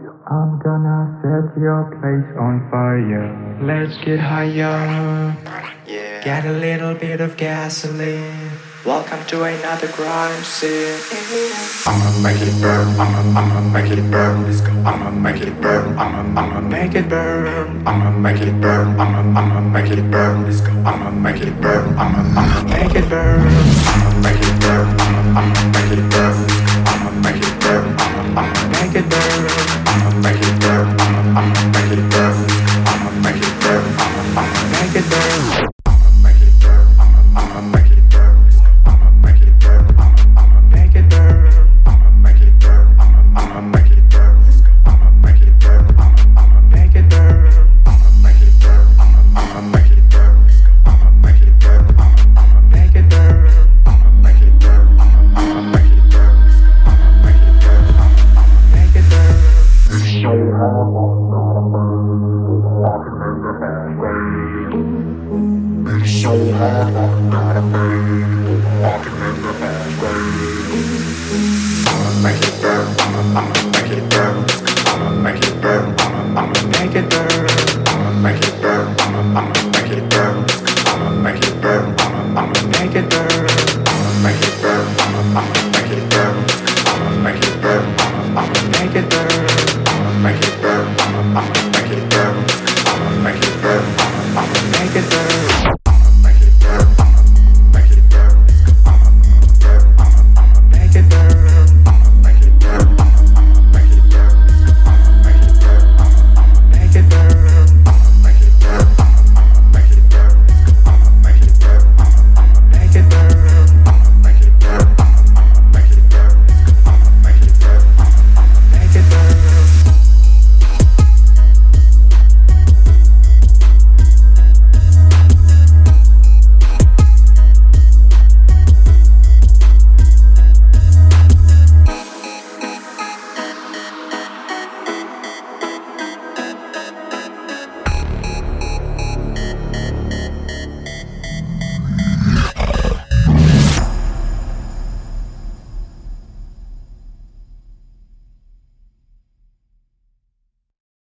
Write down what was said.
I'm gonna set your place on fire. Let's get higher. Yeah. Get a little bit of gasoline. Welcome to another crime scene. I'ma make it burn. I'ma make it burn. Let's go. I'ma make it burn. I'ma make it burn. I'ma make it burn. I'ma make it burn. Let's go. I'ma make it burn. I'ma make it burn. I'ma make it burn. I'ma make it burn. I'ma make it burn. I'ma make it burn. I'ma make it burn. I'ma make it burn. I'ma make it burn. I'ma make it burn. Make it burn.